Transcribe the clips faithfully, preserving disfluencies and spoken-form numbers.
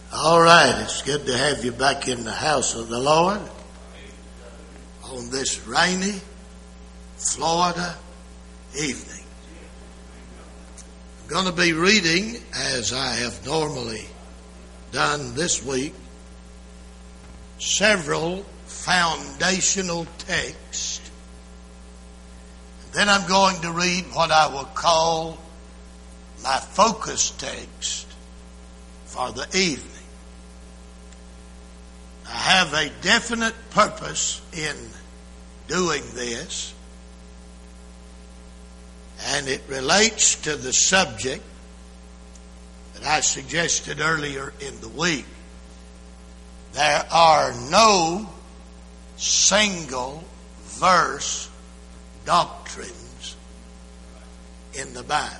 All right, it's good to have you back in the house of the Lord on this rainy Florida evening. I'm going to be reading, as I have normally done this week, several foundational texts. Then I'm going to read what I will call my focus text for the evening. I have a definite purpose in doing this, and it relates to the subject that I suggested earlier in the week. There are no single verse doctrines in the Bible.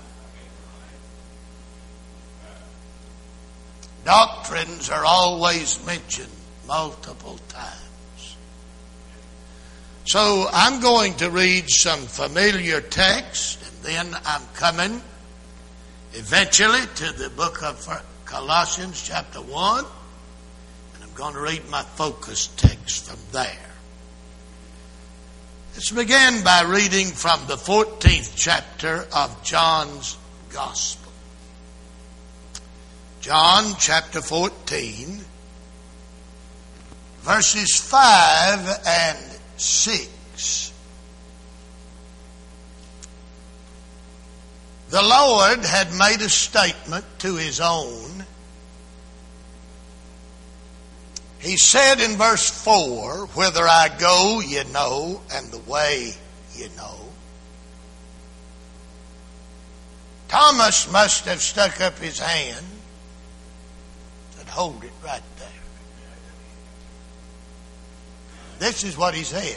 Doctrines are always mentioned multiple times. So I'm going to read some familiar text, and then I'm coming eventually to the book of Colossians chapter one, and I'm going to read my focus text from there. Let's begin by reading from the fourteenth chapter of John's Gospel. John chapter fourteen, verses five and six. The Lord had made a statement to his own. He said in verse four, "Whither I go, ye know, and the way ye know." Thomas must have stuck up his hand and hold it right there. This is what he said.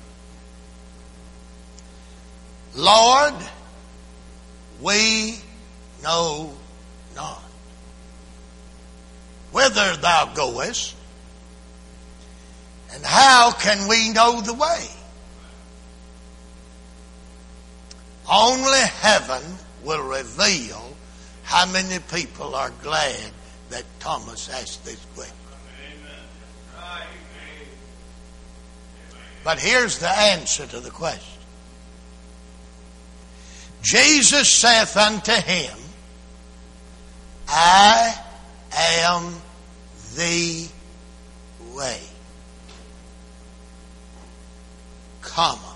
"Lord, we know not whither thou goest, and how can we know the way? Only heaven will reveal how many people are glad that Thomas asked this question." But here's the answer to the question. Jesus saith unto him, "I am the way, comma,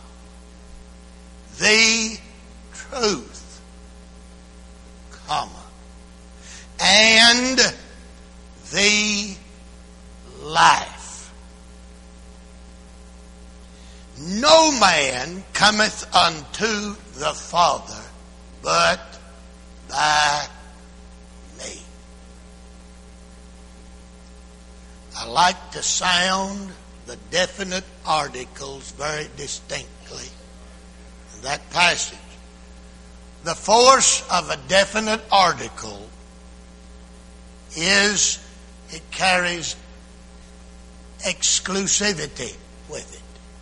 the truth, comma, and the life. No man cometh unto the Father but by me." I like to sound the definite articles very distinctly in that passage. The force of a definite article is it carries exclusivity with it.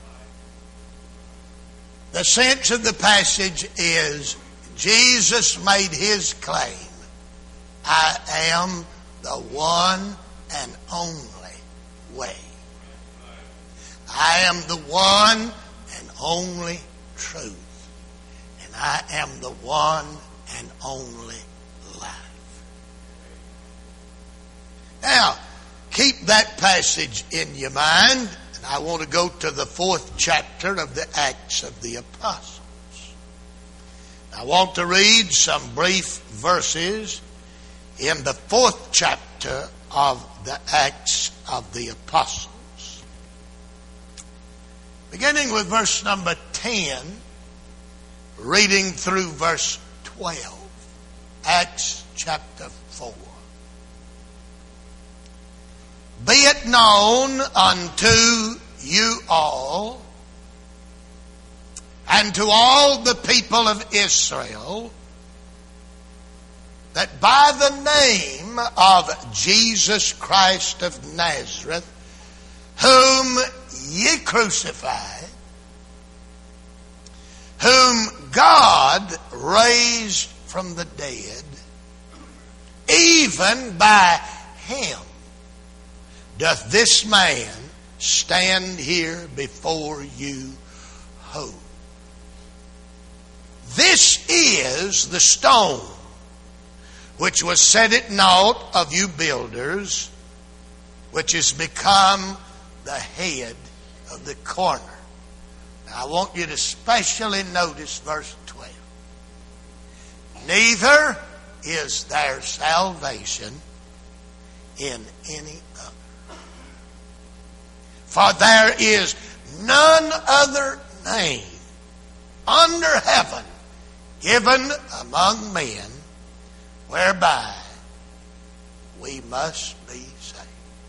The sense of the passage is Jesus made his claim, "I am the one and only way. I am the one and only truth. And I am the one and only life." Now, keep that passage in your mind. And I want to go to the fourth chapter of the Acts of the Apostles. I want to read some brief verses in the fourth chapter of the Acts of the Apostles. Beginning with verse number ten, reading through verse twelve. Acts chapter four. "Be it known unto you all, and to all the people of Israel, that by the name of Jesus Christ of Nazareth, whom ye crucified, whom God raised from the dead, even by him doth this man stand here before you whole. This is the stone which was set at naught of you builders, which has become the head of the corner. Now, I want you to specially notice verse twelve. Neither is there salvation in any other. For there is none other name under heaven given among men whereby we must be saved.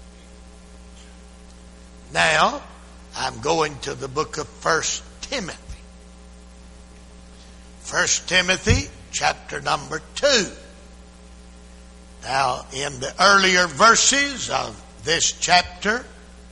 Now, I'm going to the book of First Timothy. First Timothy, chapter number two. Now, in the earlier verses of this chapter,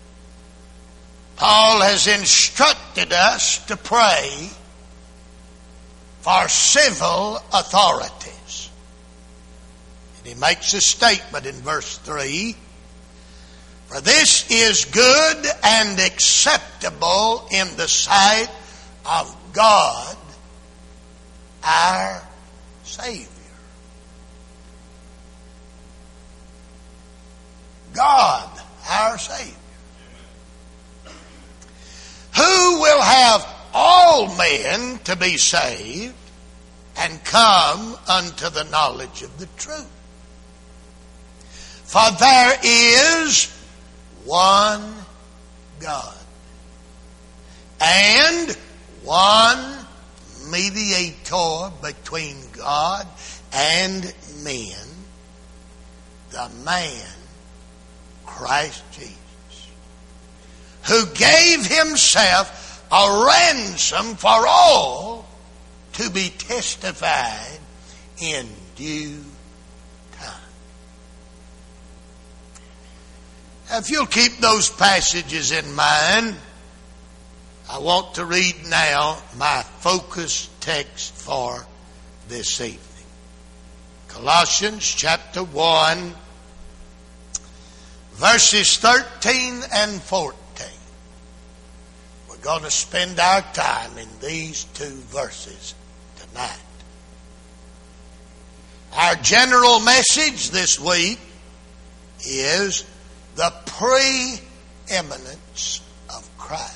Paul has instructed us to pray for civil authorities. And he makes a statement in verse three. For this is good and acceptable in the sight of God, our Savior. God, our Savior. Who will have all men to be saved and come unto the knowledge of the truth. For there is one God and one mediator between God and men, the man Christ Jesus, who gave himself a ransom for all to be testified in due time. If you'll keep those passages in mind, I want to read now my focus text for this evening. Colossians chapter one, verses thirteen and fourteen. We're going to spend our time in these two verses tonight. Our general message this week is the preeminence of Christ.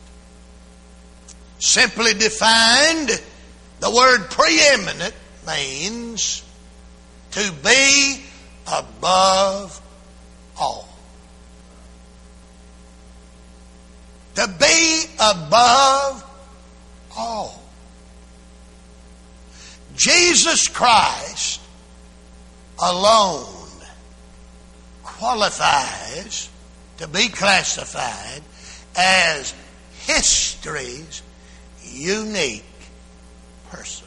Simply defined, the word preeminent means to be above all. To be above all. Jesus Christ alone qualifies to be classified as history's unique person.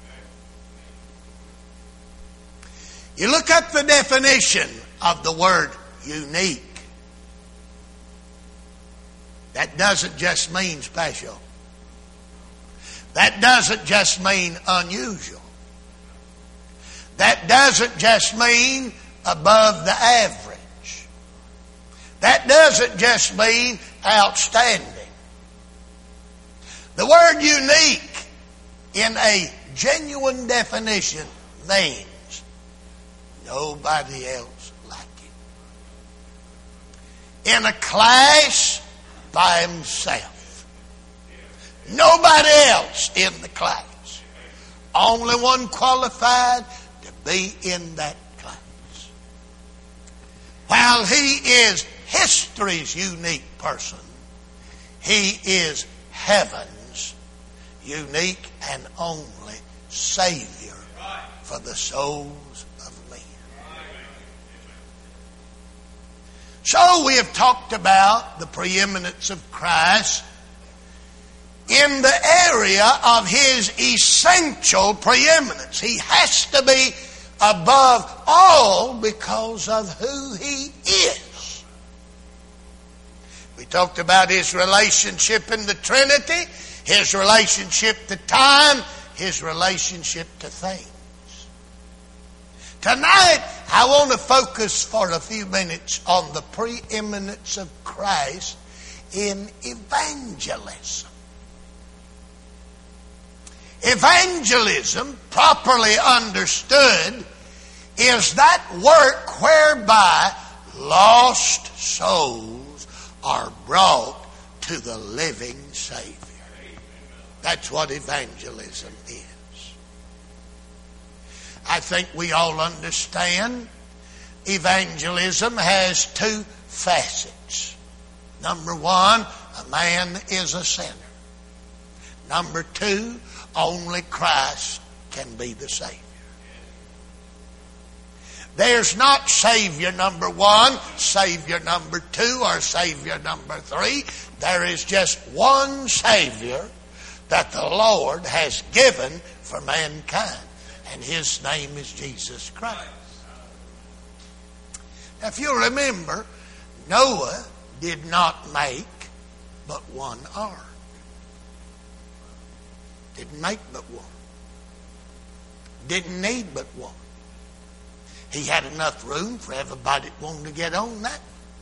You look up the definition of the word unique. That doesn't just mean special. That doesn't just mean unusual. That doesn't just mean above the average. That doesn't just mean outstanding. The word unique in a genuine definition means nobody else like it. In a class by himself. Nobody else in the class. Only one qualified to be in that class. While he is history's unique person, he is heaven's unique and only Savior for the souls of men. So we have talked about the preeminence of Christ in the area of his essential preeminence. He has to be above all because of who he is. We talked about his relationship in the Trinity, his relationship to time, his relationship to things. Tonight, I want to focus for a few minutes on the preeminence of Christ in evangelism. Evangelism, properly understood, is that work whereby lost souls are brought to the living Savior. That's what evangelism is. I think we all understand evangelism has two facets. Number one, a man is a sinner. Number two, only Christ can be the Savior. There's not Savior number one, Savior number two, or Savior number three. There is just one Savior that the Lord has given for mankind. And His name is Jesus Christ. Now, if you remember, Noah did not make but one ark. Didn't make but one. Didn't need but one. He had enough room for everybody that wanted to get on that.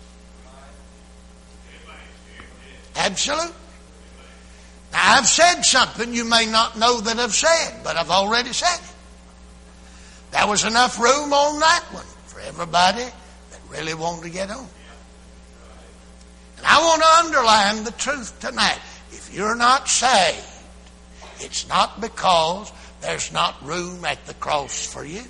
Absolutely. Now, I've said something you may not know that I've said, but I've already said it. There was enough room on that one for everybody that really wanted to get on. And I want to underline the truth tonight. If you're not saved, it's not because there's not room at the cross for you.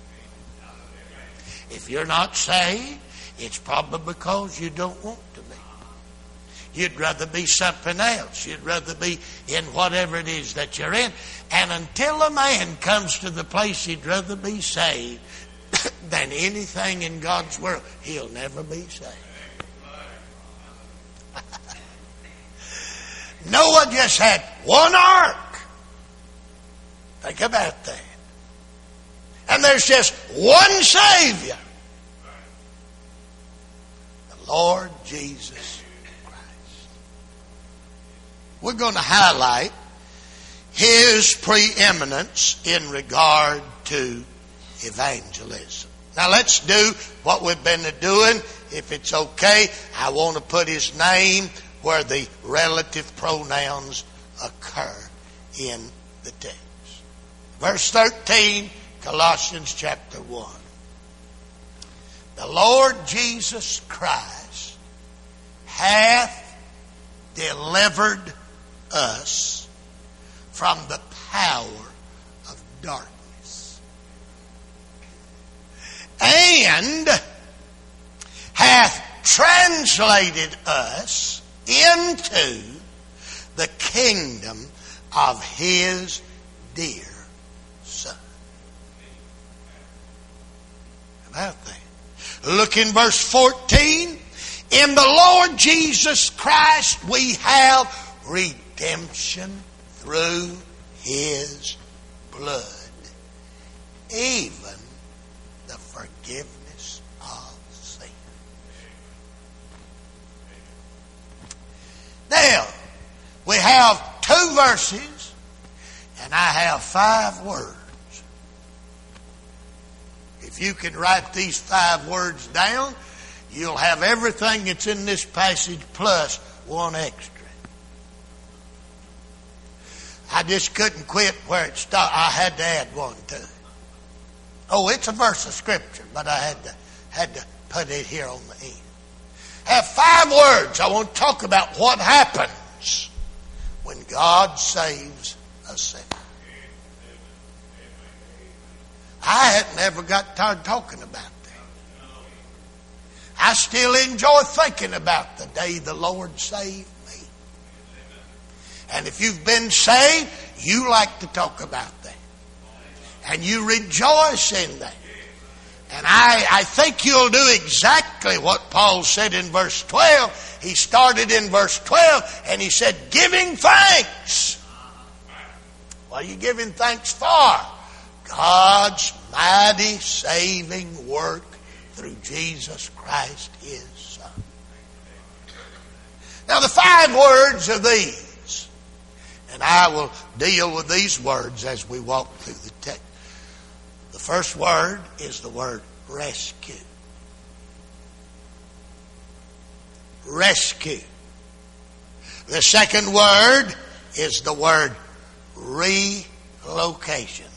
If you're not saved, it's probably because you don't want to be. You'd rather be something else. You'd rather be in whatever it is that you're in. And until a man comes to the place he'd rather be saved than anything in God's world, he'll never be saved. Noah just had one ark. Think about that. And there's just one Savior. The Lord Jesus Christ. We're going to highlight His preeminence in regard to evangelism. Now let's do what we've been doing. If it's okay, I want to put His name where the relative pronouns occur in the text. Verse thirteen, Colossians chapter one. The Lord Jesus Christ hath delivered us from the power of darkness and hath translated us into the kingdom of His dear Son. How about that? Look in verse fourteen. In the Lord Jesus Christ we have redemption through His blood, even the forgiveness of sin. Now, we have two verses, and I have five words. If you can write these five words down, you'll have everything that's in this passage plus one extra. I just couldn't quit where it stopped. I had to add one to it. Oh, it's a verse of Scripture, but I had to had to put it here on the end. I have five words. I want to talk about what happens when God saves a sinner. I had never got tired talking about that. I still enjoy thinking about the day the Lord saved me. And if you've been saved, you like to talk about that. And you rejoice in that. And I, I think you'll do exactly what Paul said in verse twelve. He started in verse twelve and he said, giving thanks. What are you giving thanks for? God's mighty saving work through Jesus Christ, His Son. Now the five words are these, and I will deal with these words as we walk through the text. The first word is the word rescue. Rescue. The second word is the word relocation.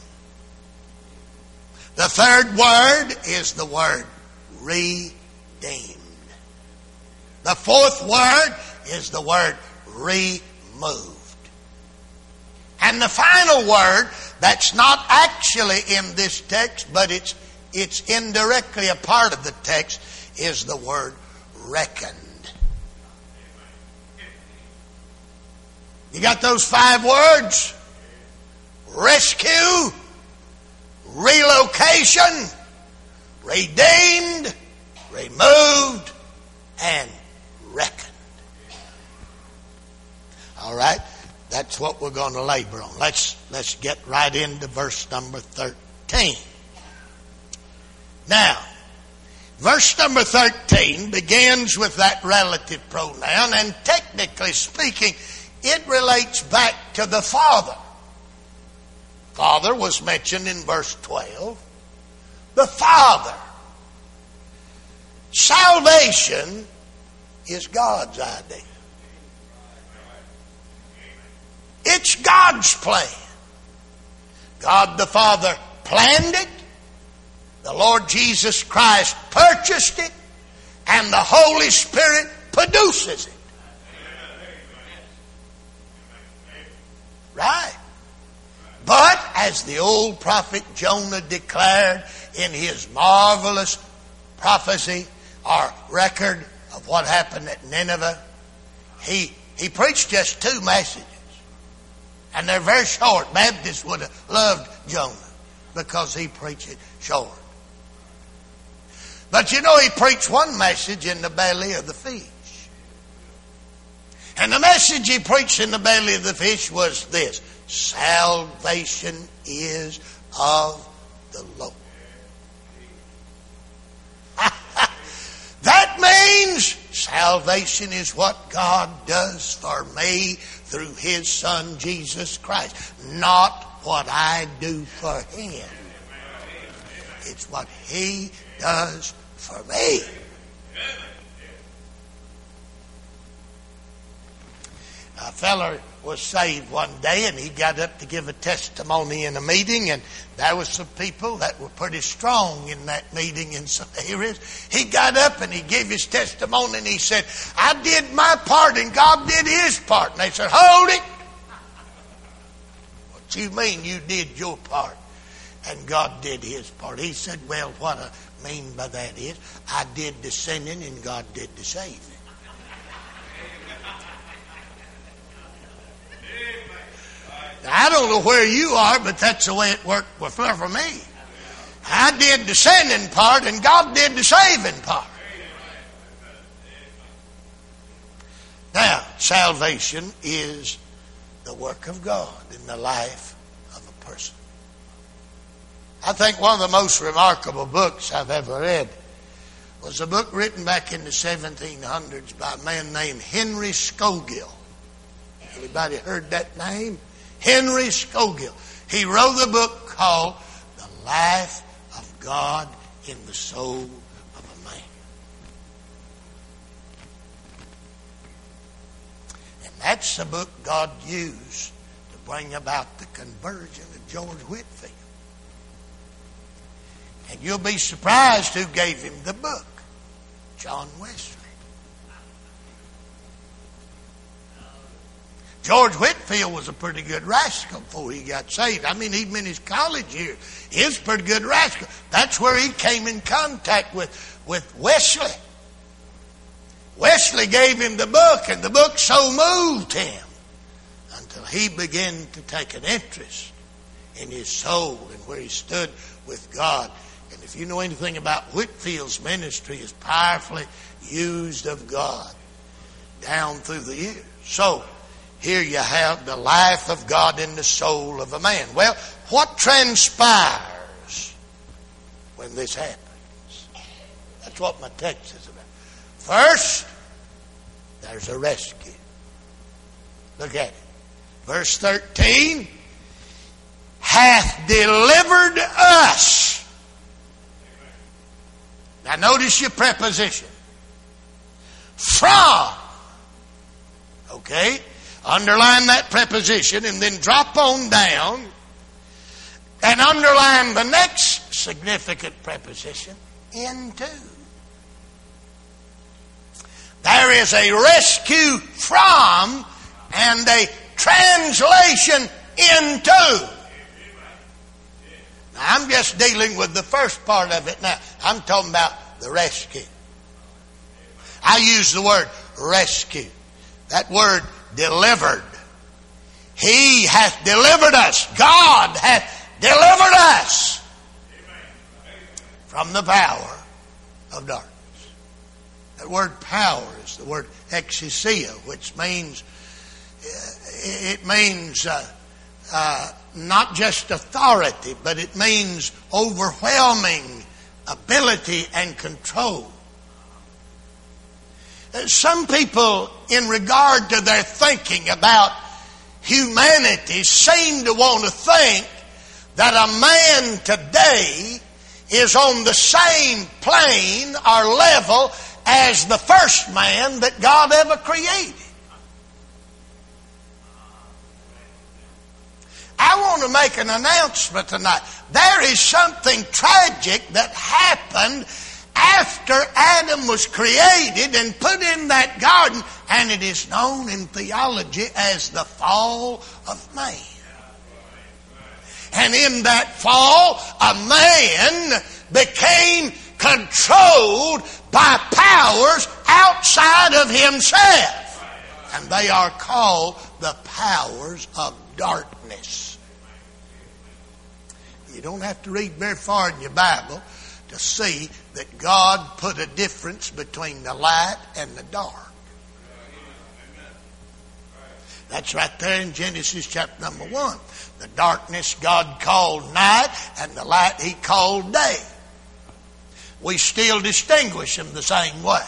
The third word is the word redeemed. The fourth word is the word removed. And the final word that's not actually in this text, but it's it's indirectly a part of the text, is the word reckoned. You got those five words? Rescue, relocation, redeemed, removed, and reckoned. All right? That's what we're going to labor on. Let's let's get right into verse number thirteen. Now, verse number thirteen begins with that relative pronoun, and technically speaking, it relates back to the Father. Father was mentioned in verse twelve. The Father. Salvation is God's idea. It's God's plan. God the Father planned it. The Lord Jesus Christ purchased it. And the Holy Spirit produces it. Right? But as the old prophet Jonah declared in his marvelous prophecy or record of what happened at Nineveh, he, he preached just two messages. And they're very short. Baptists would have loved Jonah because he preached it short. But you know, he preached one message in the belly of the fish. And the message he preached in the belly of the fish was this: salvation is of the Lord. That means salvation is what God does for me through His Son, Jesus Christ. Not what I do for Him. It's what He does for me. A feller was saved one day, and he got up to give a testimony in a meeting, and there was some people that were pretty strong in that meeting in some areas. He got up and he gave his testimony, and he said, I did my part and God did His part. And they said, hold it. What you mean you did your part and God did His part? He said, well, what I mean by that is I did the sinning and God did the saving. I don't know where you are, but that's the way it worked for me. I did the sinning part and God did the saving part. Now, salvation is the work of God in the life of a person. I think one of the most remarkable books I've ever read was a book written back in the seventeen hundreds by a man named Henry Scougill. Anybody heard that name? Henry Scougill. He wrote a book called The Life of God in the Soul of a Man. And that's the book God used to bring about the conversion of George Whitefield. And you'll be surprised who gave him the book. John Wesley. George Whitefield was a pretty good rascal before he got saved. I mean, even in his college years, he was a pretty good rascal. That's where he came in contact with, with Wesley. Wesley gave him the book, and the book so moved him until he began to take an interest in his soul and where he stood with God. And if you know anything about Whitefield's ministry, is powerfully used of God down through the years. So, here you have the life of God in the soul of a man. Well, what transpires when this happens? That's what my text is about. First, there's a rescue. Look at it. Verse thirteen, hath delivered us Now notice your preposition. From. Okay? Underline that preposition and then drop on down and underline the next significant preposition, into. There is a rescue from and a translation into. Now, I'm just dealing with the first part of it now. I'm talking about the rescue. I use the word rescue. That word delivered. He hath delivered us. God hath delivered us from the power of darkness. That word power is the word exousia, which means, it means uh, uh, not just authority, but it means overwhelming ability and control. Some people, in regard to their thinking about humanity, seem to want to think that a man today is on the same plane or level as the first man that God ever created. I want to make an announcement tonight. There is something tragic that happened after Adam was created and put in that garden, and it is known in theology as the fall of man. And in that fall, a man became controlled by powers outside of himself. And they are called the powers of darkness. You don't have to read very far in your Bible to see that God put a difference between the light and the dark. That's right there in Genesis chapter number one. The darkness God called night, and the light He called day. We still distinguish them the same way.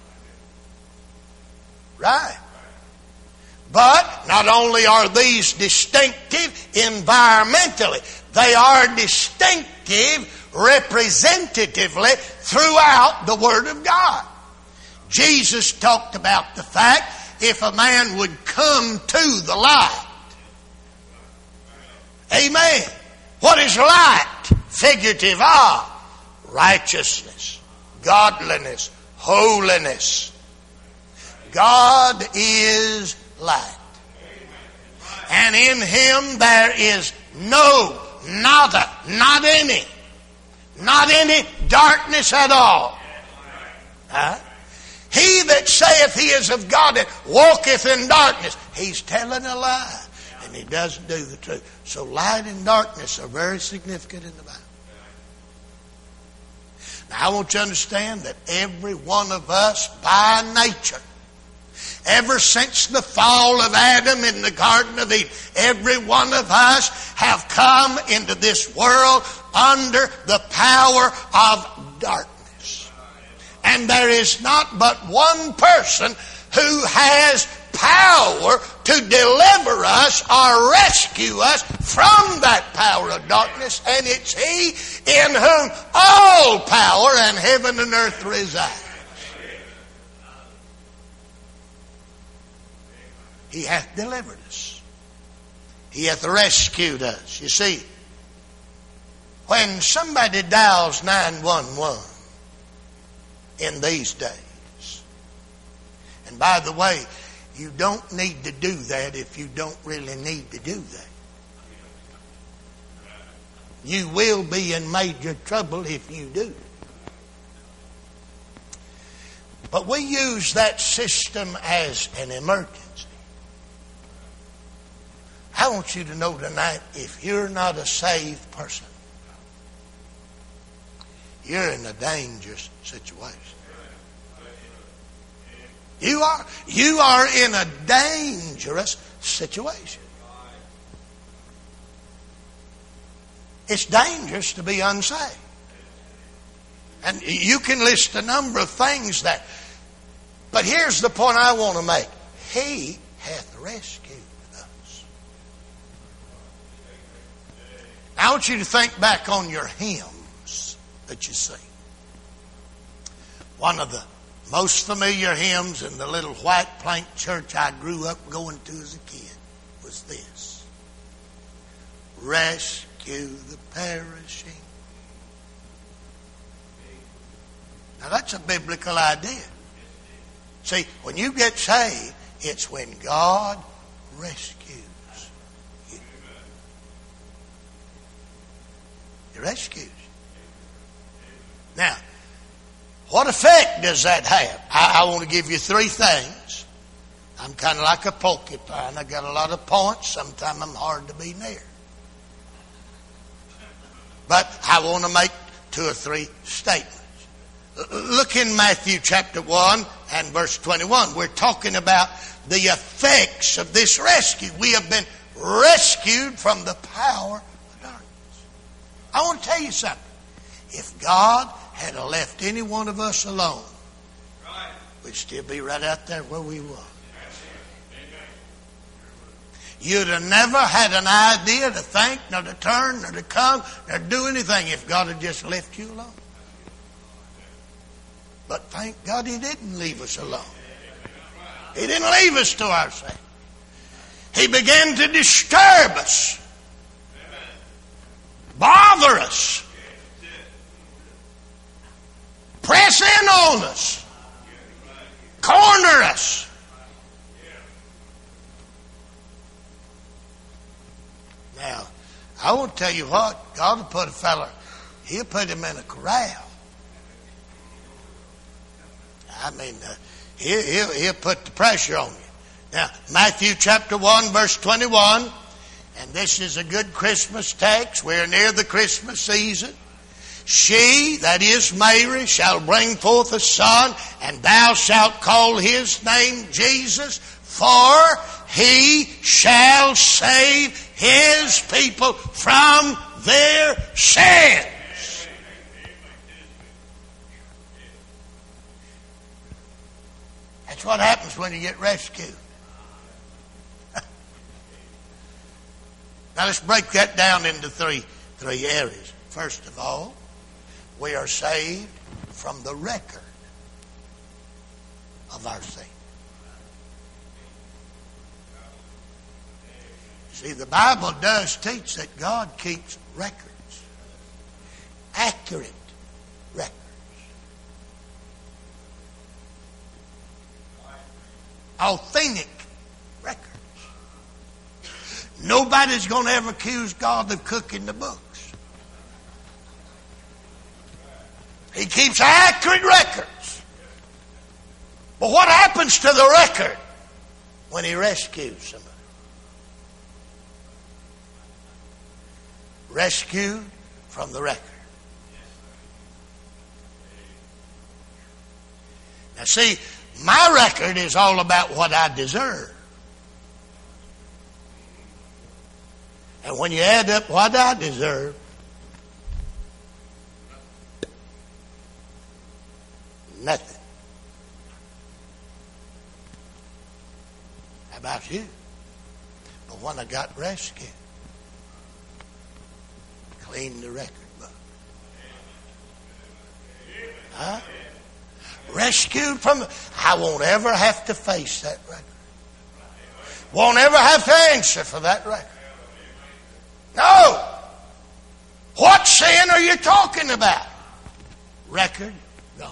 Right? But not only are these distinctive environmentally, they are distinctive representatively throughout the Word of God. Jesus talked about the fact if a man would come to the light. Amen. What is light? Figurative of righteousness, godliness, holiness. God is light. And in Him there is no, nada, not any, not any darkness at all. Huh? He that saith he is of God and walketh in darkness, he's telling a lie. And he doesn't do the truth. So light and darkness are very significant in the Bible. Now I want you to understand that every one of us by nature, ever since the fall of Adam in the Garden of Eden, every one of us have come into this world under the power of darkness. And there is not but one person who has power to deliver us or rescue us from that power of darkness, and it's He in whom all power and heaven and earth resides. He hath delivered us. He hath rescued us. You see, when somebody dials nine one one in these days, and by the way, you don't need to do that if you don't really need to do that. You will be in major trouble if you do. But we use that system as an emergency. I want you to know tonight, if you're not a saved person, you're in a dangerous situation. You are, you are in a dangerous situation. It's dangerous to be unsaved. And you can list a number of things that, but here's the point I want to make. He hath rescued us. Now I want you to think back on your hymns that you sing. One of the most familiar hymns in the little white plank church I grew up going to as a kid was this. Rescue the perishing. Now that's a biblical idea. See, when you get saved, it's when God rescues you. He rescues you. Now, what effect does that have? I, I want to give you three things. I'm kind of like a porcupine. I got a lot of points. Sometimes I'm hard to be near. But I want to make two or three statements. Look in Matthew chapter one and verse twenty-one. We're talking about the effects of this rescue. We have been rescued from the power of darkness. I want to tell you something. If God had left any one of us alone, we'd still be right out there where we were. You'd have never had an idea to think, nor to turn, nor to come, nor do anything if God had just left you alone. But thank God He didn't leave us alone. He didn't leave us to ourselves. He began to disturb us, bother us, press in on us, corner us. Now, I want to tell you what, God will put a fella, He'll put him in a corral. I mean, uh, he'll, he'll, he'll put the pressure on you. Now, Matthew chapter one, verse twenty-one, and this is a good Christmas text. We're near the Christmas season. She, that is Mary, shall bring forth a son, and thou shalt call his name Jesus, for he shall save his people from their sins. That's what happens when you get rescued. Now let's break that down into three, three areas. First of all, we are saved from the record of our sin. See, the Bible does teach that God keeps records. Accurate records. Authentic records. Nobody's going to ever accuse God of cooking the books. He keeps accurate records. But what happens to the record when He rescues somebody? Rescued from the record. Now see, my record is all about what I deserve. And when you add up what I deserve, nothing. How about you? But when I got rescued, cleaned the record book. Huh? Rescued from, I won't ever have to face that record. Won't ever have to answer for that record. No. What sin are you talking about? Record gone.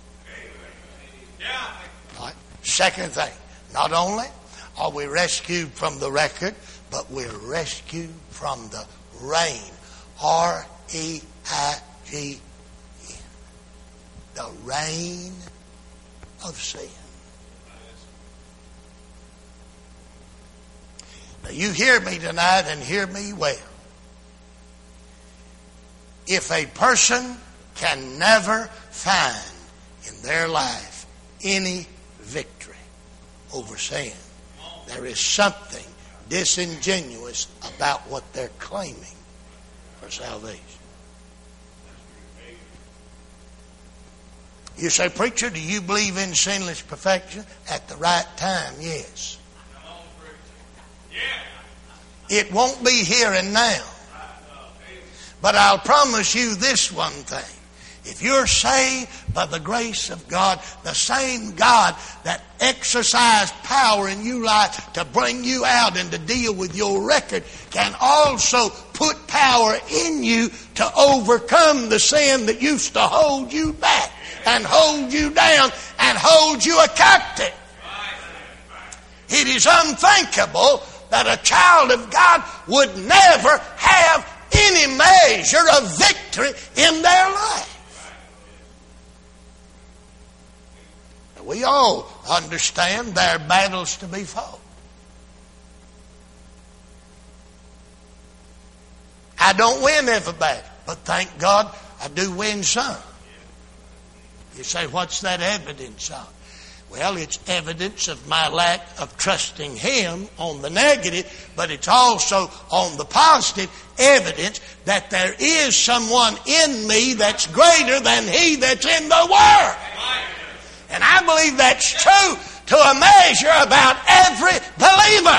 All right. Second thing, not only are we rescued from the record, but we're rescued from the reign. R E I G N. The reign of sin. Now you hear me tonight and hear me well. If a person can never find in their life any victory over sin, there is something disingenuous about what they're claiming for salvation. You say, preacher, do you believe in sinless perfection? At the right time, yes. It won't be here and now. But I'll promise you this one thing. If you're saved by the grace of God, the same God that exercised power in your life to bring you out and to deal with your record can also put power in you to overcome the sin that used to hold you back and hold you down and hold you a captive. It is unthinkable that a child of God would never have any measure of victory in their life. We all understand there are battles to be fought. I don't win every battle, but thank God I do win some. You say, what's that evidence of? Well, it's evidence of my lack of trusting Him on the negative, but it's also on the positive evidence that there is someone in me that's greater than he that's in the world. And I believe that's true to a measure about every believer.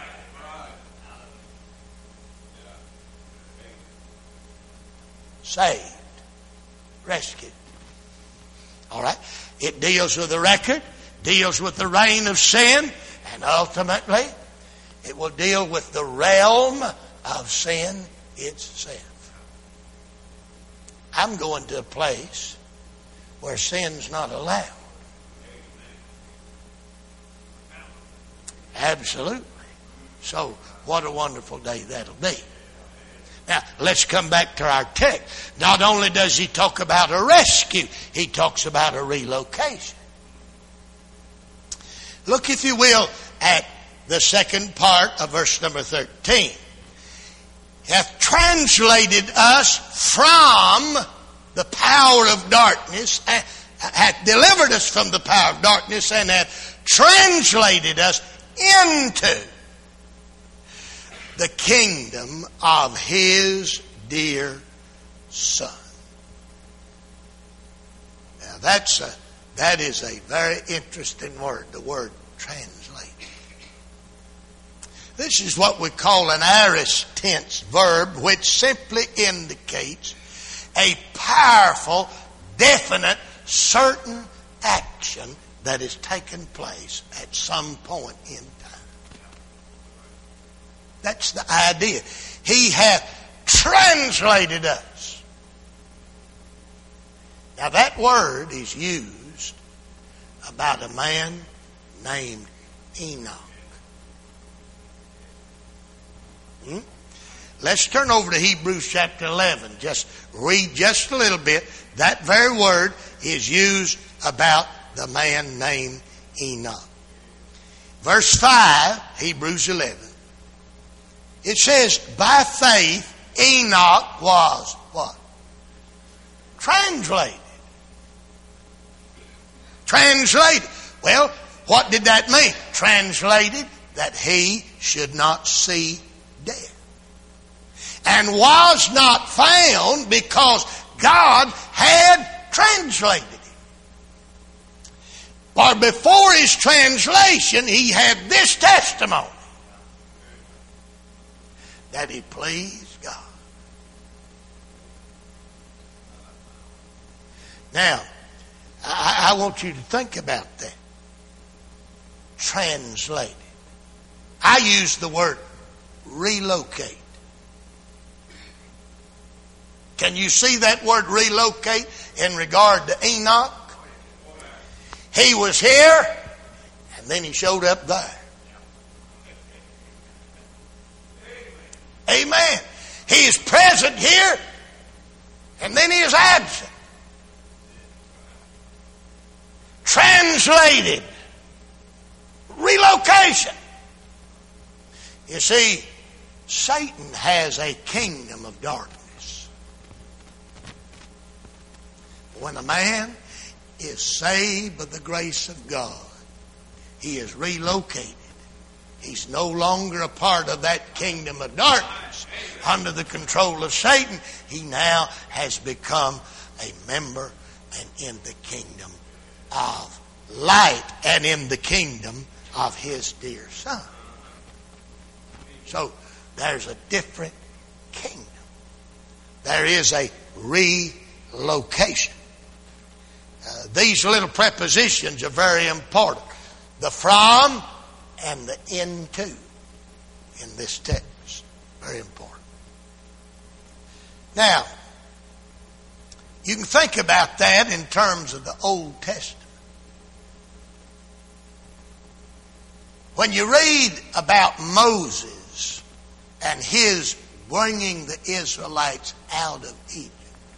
Saved. Rescued. All right? It deals with the record, deals with the reign of sin, and ultimately it will deal with the realm of sin itself. I'm going to a place where sin's not allowed. Absolutely. So, what a wonderful day that'll be. Now, let's come back to our text. Not only does he talk about a rescue, he talks about a relocation. Look, if you will, at the second part of verse number thirteen. He hath translated us from the power of darkness, hath delivered us from the power of darkness, and hath translated us into the kingdom of His dear Son. Now that's a, that is a very interesting word, the word translate. This is what we call an aorist tense verb, which simply indicates a powerful, definite, certain action that has taken place at some point in time. That's the idea. He hath translated us. Now that word is used about a man named Enoch. Hmm? Let's turn over to Hebrews chapter eleven. Just read just a little bit. That very word is used about the man named Enoch. Verse five, Hebrews eleven. It says, by faith Enoch was what? Translated. Translated. Well, what did that mean? Translated that he should not see death. And was not found because God had translated him. For before his translation, he had this testimony. That he pleased God. Now, I, I want you to think about that. Translated. I use the word relocate. Can you see that word relocate in regard to Enoch? He was here, and then he showed up there. Amen. He is present here, and then he is absent. Translated. Relocation. You see, Satan has a kingdom of darkness. When a man is saved by the grace of God, he is relocated. He's no longer a part of that kingdom of darkness under the control of Satan. He now has become a member and in the kingdom of light and in the kingdom of his dear Son. So there's a different kingdom. There is a relocation. location. Uh, these little prepositions are very important. The from and the into in this text. Very important. Now, you can think about that in terms of the Old Testament. When you read about Moses and his bringing the Israelites out of Egypt,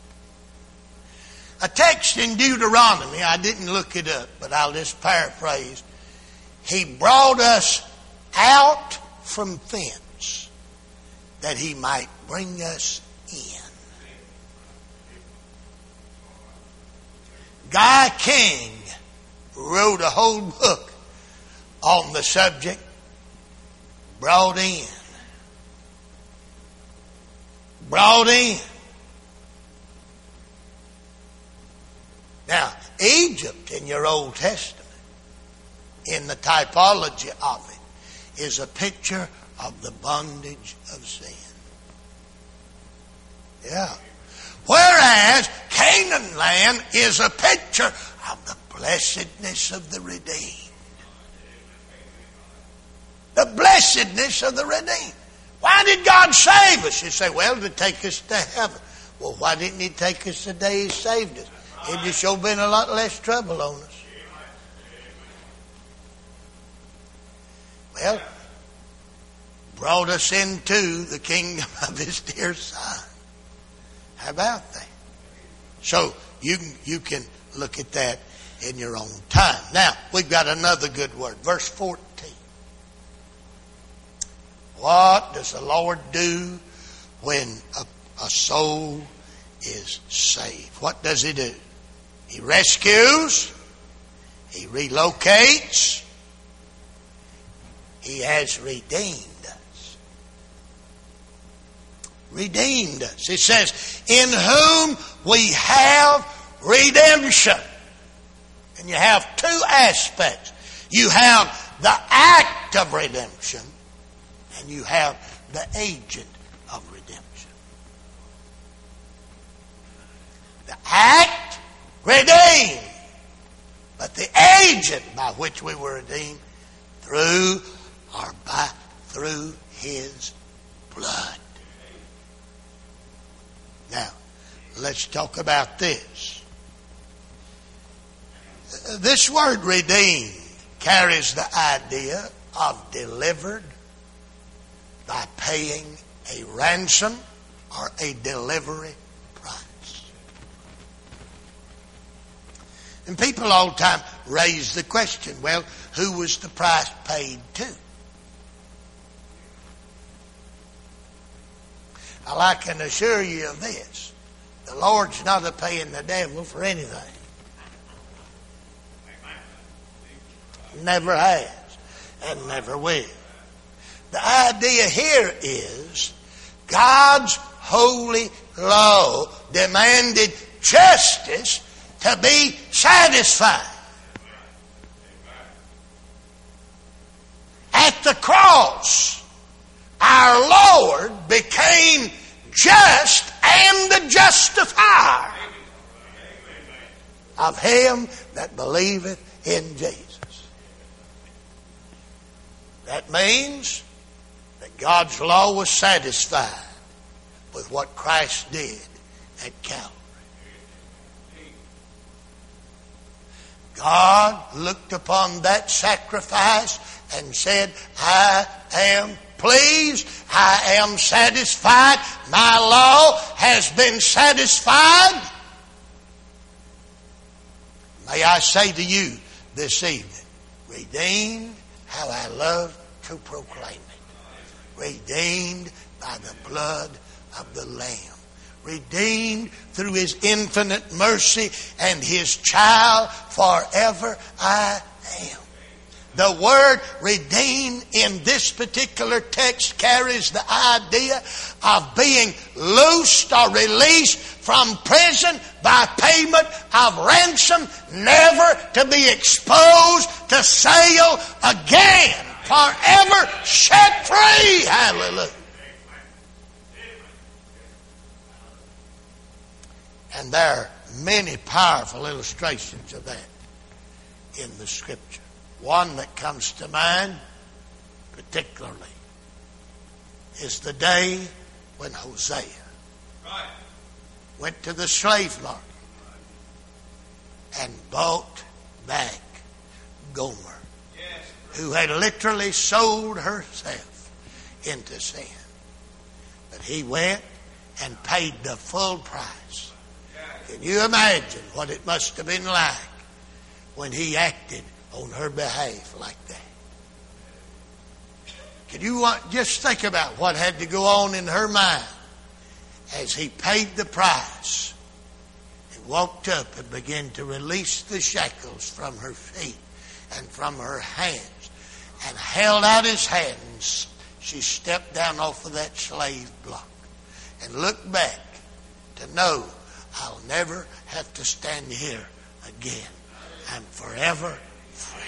a text in Deuteronomy, I didn't look it up, but I'll just paraphrase. He brought us out from thence that he might bring us in. Guy King wrote a whole book on the subject, brought in. Brought in. Now, Egypt in your Old Testament, in the typology of it, is a picture of the bondage of sin. Yeah. Whereas Canaan land is a picture of the blessedness of the redeemed. The blessedness of the redeemed. Why did God save us? You say, well, to take us to heaven. Well, why didn't he take us the day he saved us? It'd just sure been a lot less trouble on us. Well, brought us into the kingdom of his dear Son. How about that? So you can, you can look at that in your own time. Now, we've got another good word. Verse fourteen. What does the Lord do when a, a soul is saved? What does he do? He rescues. He relocates. He has redeemed us. Redeemed us. It says, in whom we have redemption. And you have two aspects. You have the act of redemption, and you have the agent of redemption. The act, redeemed. But the agent by which we were redeemed, through or by through his blood. Now, let's talk about this. This word redeemed carries the idea of delivered by paying a ransom or a delivery price. And people all the time raise the question, well, who was the price paid to? Well, I can assure you of this. The Lord's not a paying the devil for anything. Never has and never will. The idea here is God's holy law demanded justice to be satisfied. At the cross, our Lord became just and the justifier of him that believeth in Jesus. That means that God's law was satisfied with what Christ did at Calvary. God looked upon that sacrifice and said, I am pleased, I am satisfied, my law has been satisfied. May I say to you this evening, redeemed, how I love to proclaim it. Redeemed by the blood of the Lamb. Redeemed through his infinite mercy and his child forever I am. The word redeemed in this particular text carries the idea of being loosed or released from prison by payment of ransom, never to be exposed to sale again, forever set free. Hallelujah. And there are many powerful illustrations of that in the Scripture. One that comes to mind particularly is the day when Hosea right. went to the slave market and bought back Gomer, yes. who had literally sold herself into sin. But he went and paid the full price. Can you imagine what it must have been like when he acted on her behalf like that? Can you want, just think about what had to go on in her mind as he paid the price and walked up and began to release the shackles from her feet and from her hands and held out his hands. She stepped down off of that slave block and looked back to know, I'll never have to stand here again. I'm forever free.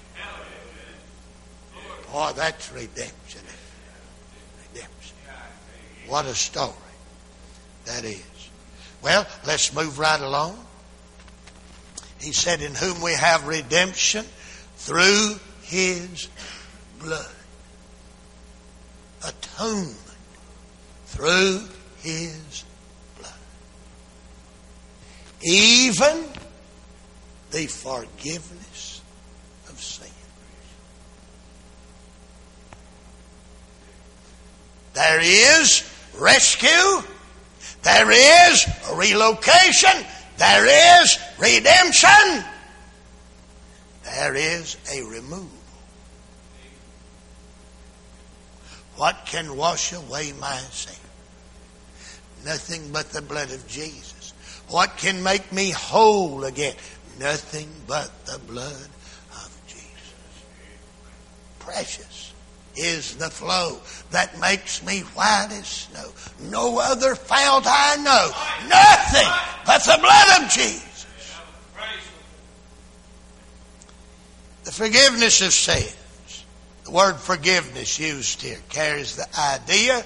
Boy, that's redemption. Redemption. What a story that is. Well, let's move right along. He said, in whom we have redemption through his blood. Atonement through his blood. Even the forgiveness of sin. There is rescue. There is relocation. There is redemption. There is a removal. What can wash away my sin? Nothing but the blood of Jesus. What can make me whole again? Nothing but the blood of Jesus. Precious is the flow that makes me white as snow. No other fount I know. Nothing but the blood of Jesus. The forgiveness of sins. The word forgiveness used here carries the idea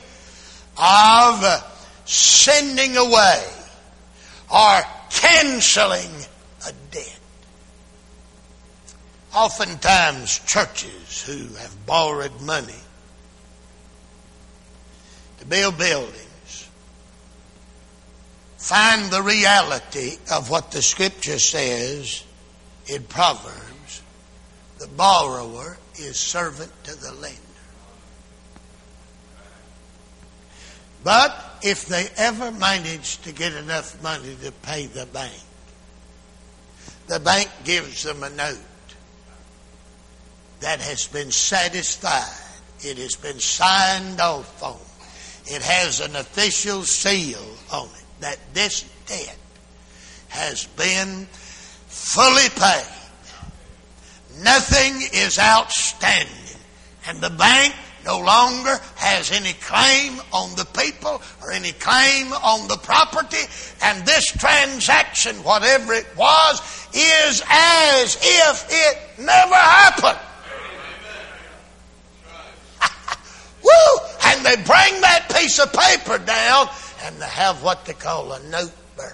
of sending away or canceling a debt. Oftentimes churches who have borrowed money to build buildings find the reality of what the Scripture says in Proverbs. The borrower is servant to the lender. But if they ever manage to get enough money to pay the bank, the bank gives them a note that has been satisfied. It has been signed off on. It has an official seal on it that this debt has been fully paid. Nothing is outstanding. And the bank no longer has any claim on the people or any claim on the property. And this transaction, whatever it was, is as if it never happened. Woo! And they bring that piece of paper down and they have what they call a note burning.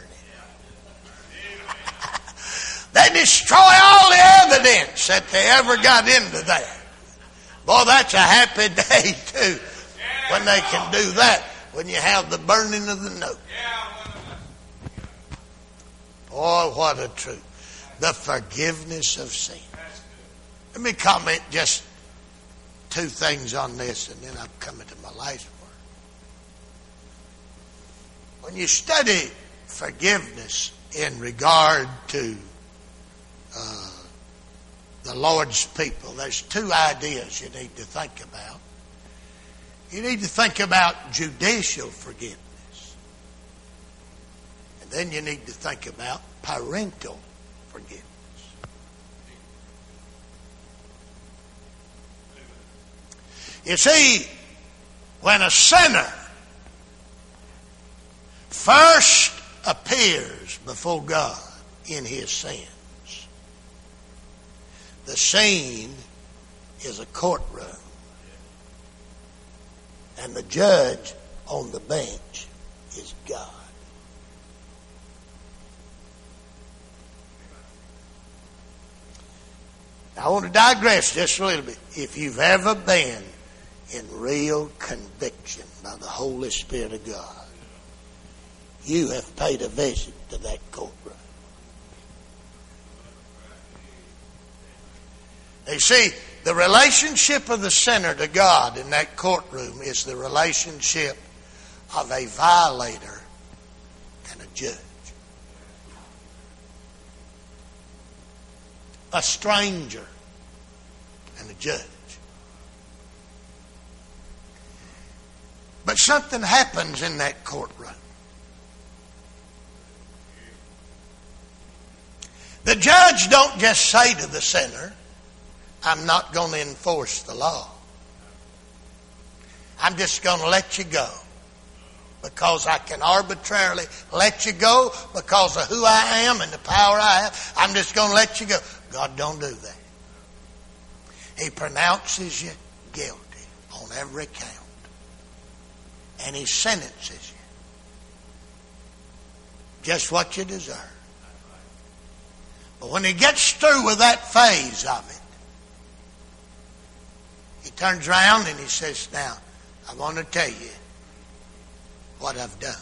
They destroy all the evidence that they ever got into that. Boy, that's a happy day too, when they can do that, when you have the burning of the note. Boy, what a truth. The forgiveness of sin. Let me comment just two things on this, and then I'm coming to my last word. When you study forgiveness in regard to uh, the Lord's people, there's two ideas you need to think about. You need to think about judicial forgiveness. And then you need to think about parental forgiveness. You see, when a sinner first appears before God in his sins, the scene is a courtroom. And the judge on the bench is God. I want to digress just a little bit. If you've ever been in real conviction by the Holy Spirit of God, you have paid a visit to that courtroom. You see, the relationship of the sinner to God in that courtroom is the relationship of a violator and a judge. A stranger and a judge. But something happens in that courtroom. The judge don't just say to the sinner, I'm not going to enforce the law. I'm just going to let you go. Because I can arbitrarily let you go because of who I am and the power I have. I'm just going to let you go. God don't do that. He pronounces you guilty on every count. And He sentences you. Just what you deserve. But when He gets through with that phase of it, He turns around and He says, now, I want to tell you what I've done.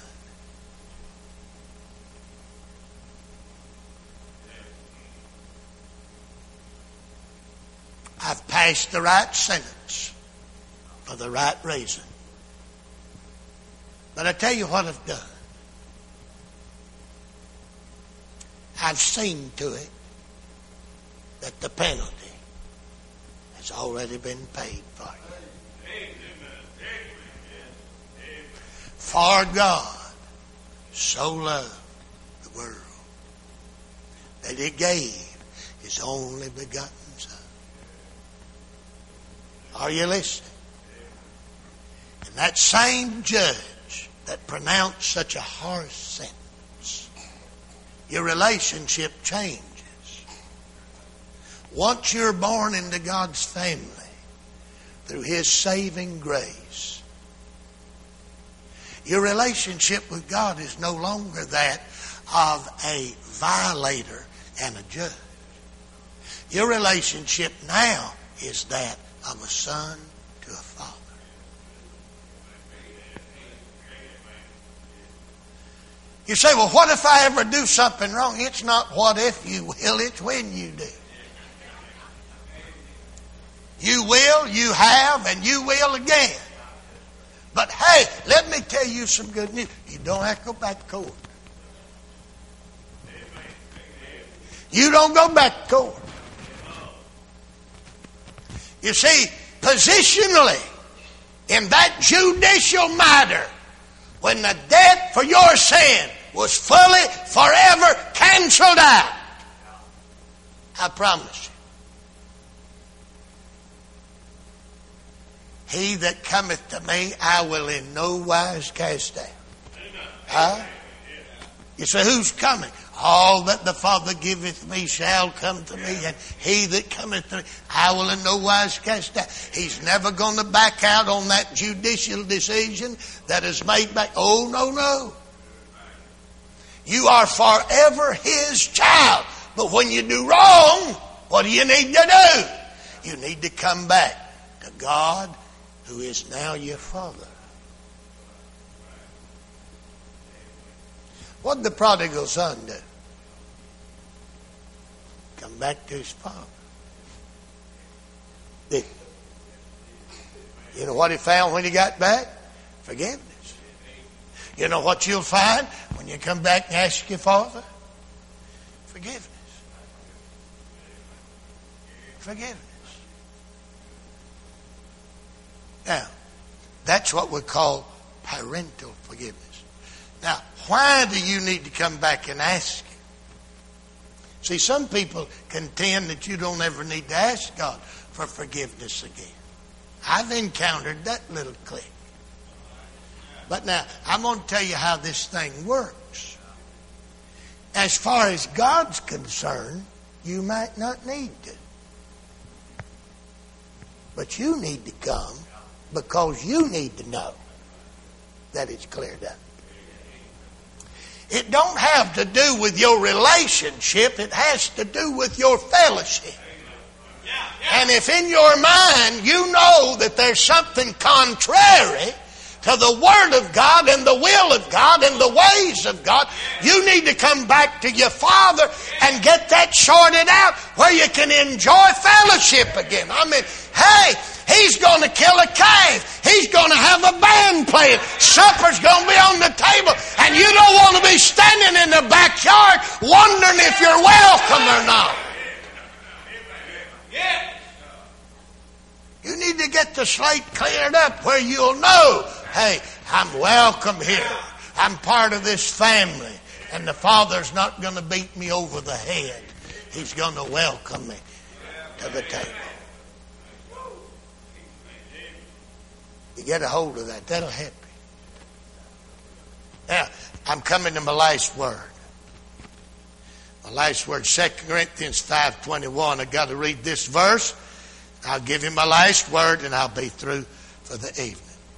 I've passed the right sentence for the right reason. But I tell you what I've done. I've seen to it that the penalty has already been paid for you. For God so loved the world that He gave His only begotten Son. Are you listening? And that same judge that pronounced such a harsh sentence, your relationship changes. Once you're born into God's family through His saving grace, your relationship with God is no longer that of a violator and a judge. Your relationship now is that of a son to a father. You say, well, what if I ever do something wrong? It's not what if you will, it's when you do. You will, you have, and you will again. But hey, let me tell you some good news. You don't have to go back to court. You don't go back to court. You see, positionally, in that judicial matter, when the debt for your sin was fully, forever canceled out, I promise you, he that cometh to me, I will in no wise cast down. Huh? You say, who's coming? All that the Father giveth me shall come to me, and he that cometh to me, I will in no wise cast down. He's never going to back out on that judicial decision that is made back. Oh, no, no. You are forever His child. But when you do wrong, what do you need to do? You need to come back to God, who is now your Father. What did the prodigal son do? Come back to his father. Did he? You know what he found when he got back? Forgiveness. You know what you'll find when you come back and ask your father? Forgiveness. Forgiveness. Now, that's what we call parental forgiveness. Now, why do you need to come back and ask Him? See, some people contend that you don't ever need to ask God for forgiveness again. I've encountered that little clique. But now, I'm going to tell you how this thing works. As far as God's concerned, you might not need to. But you need to come because you need to know that it's cleared up. It don't have to do with your relationship. It has to do with your fellowship. And if in your mind you know that there's something contrary to the Word of God and the will of God and the ways of God, you need to come back to your Father and get that sorted out where you can enjoy fellowship again. I mean, hey, He's going to kill a calf. He's going to have a band playing. Supper's going to be on the table. And you don't want to be standing in the backyard wondering if you're welcome or not. You need to get the slate cleared up where you'll know, hey, I'm welcome here. I'm part of this family. And the Father's not going to beat me over the head. He's going to welcome me to the table. You get a hold of that. That'll help you. Now, I'm coming to my last word. My last word, Second Corinthians five twenty-one. I've got to read this verse. I'll give you my last word and I'll be through for the evening.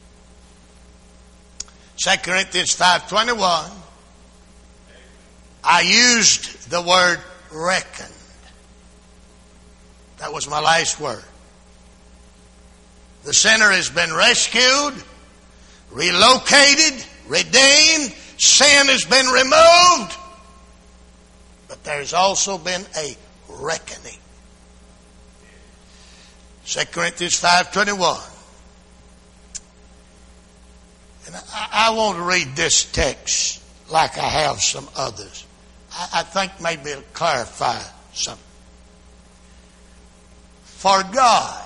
Second Corinthians five twenty-one. I used the word reckoned. That was my last word. The sinner has been rescued, relocated, redeemed. Sin has been removed. But there's also been a reckoning. Second Corinthians five twenty-one. And I, I want to read this text like I have some others. I, I think maybe it'll clarify something. For God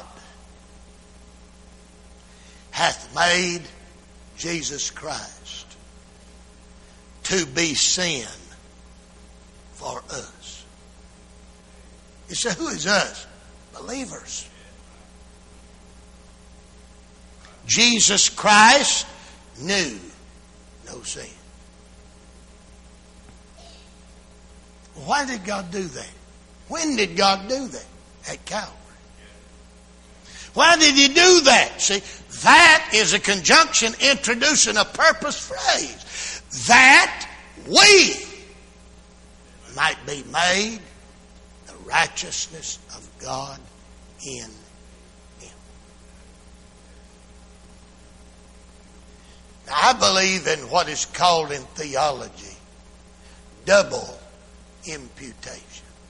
hath made Jesus Christ to be sin for us. You say, who is us? Believers. Jesus Christ knew no sin. Why did God do that? When did God do that? At Calvary. Why did He do that? See, that is a conjunction introducing a purpose phrase. That we might be made the righteousness of God in Him. Now, I believe in what is called in theology double imputation.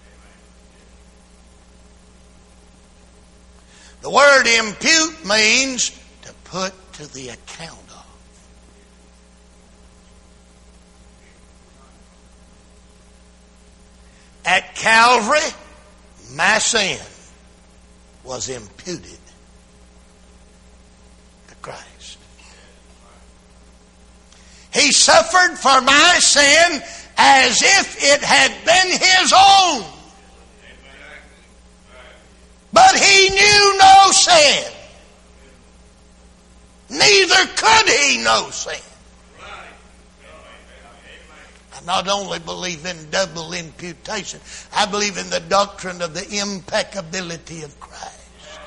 The word impute means to put to the account of. At Calvary, my sin was imputed to Christ. He suffered for my sin as if it had been His own. But He knew no sin. Neither could He know sin. I not only believe in double imputation, I believe in the doctrine of the impeccability of Christ.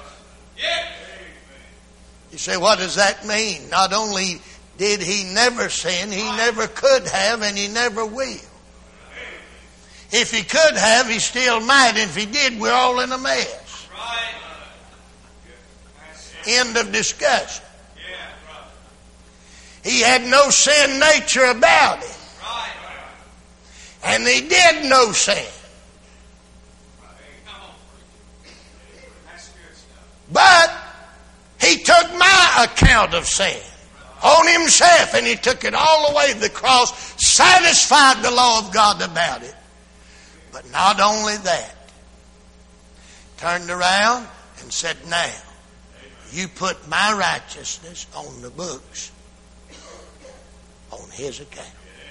You say, what does that mean? Not only did He never sin, He never could have, and He never will. If He could have, He still might. And if He did, we're all in a mess. End of discussion. He had no sin nature about Him. And He did no sin. But He took my account of sin on Himself, and He took it all the way to the cross, satisfied the law of God about it. But not only that, turned around and said, now, you put my righteousness on the books on His account.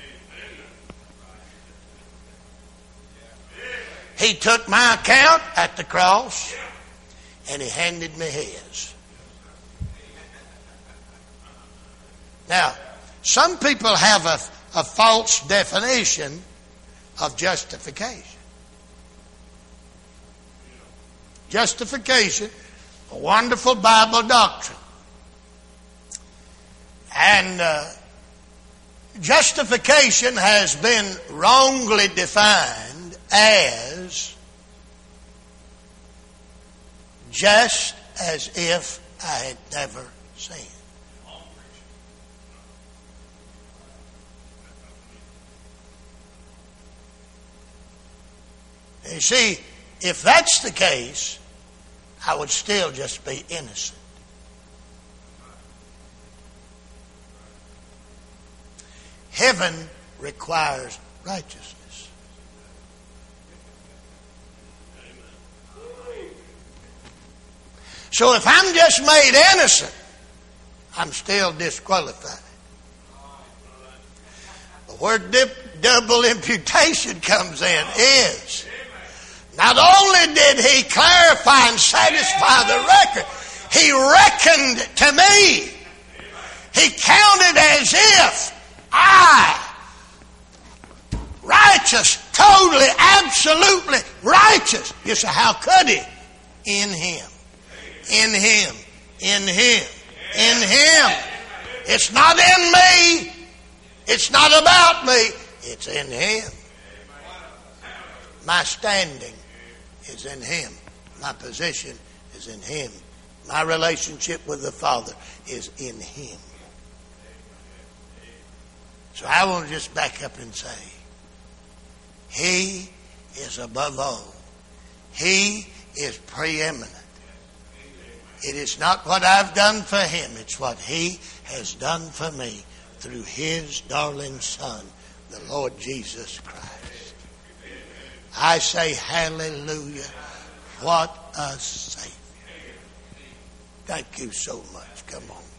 He took my account at the cross and He handed me His. Now, some people have a, a false definition of justification. Justification, a wonderful Bible doctrine. And uh, justification has been wrongly defined as just as if I had never sinned. You see, if that's the case, I would still just be innocent. Heaven requires righteousness. So if I'm just made innocent, I'm still disqualified. But where dip, double imputation comes in is, not only did he clarify and satisfy the record, he reckoned to me. He counted as if I, righteous, totally, absolutely righteous. You say, how could he? In him. In him. In him. In him. It's not in me. It's not about me. It's in him. My standing is in him. My position is in him. My relationship with the Father is in him. So I want to just back up and say, he is above all. He is preeminent. It is not what I've done for him. It's what he has done for me through his darling Son, the Lord Jesus Christ. I say hallelujah. What a Savior. Thank you so much. Come on.